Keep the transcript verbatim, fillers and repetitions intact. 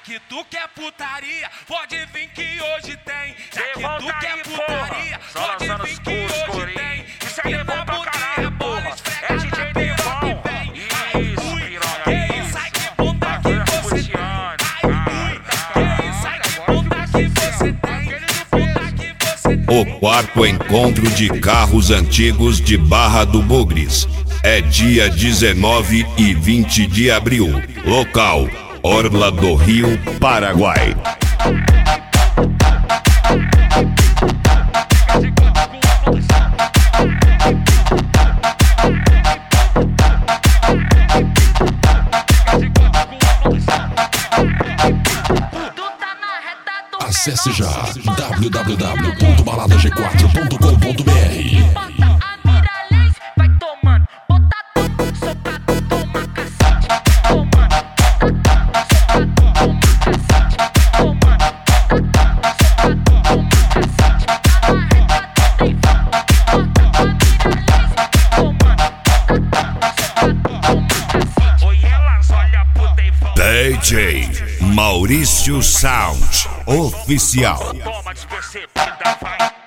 que tu quer putaria, pode vir que hoje tem. Já que tu quer putaria, pode vir que hoje tem. Isso aí é bom pra caralho, porra. É D J Devon. Isso, piranha. Que isso, ai que bunda que você tem. Ai, ui, que isso, ai que bunda que você tem. Bunda que você tem. O quarto encontro de carros antigos de Barra do Bugres. É dia dezenove e vinte de abril. Local: Orla do Rio, Paraguai. Acesse já w w w ponto balada g quatro ponto com ponto b r. D J Maurício Sound Oficial. Toma despercebida, vai.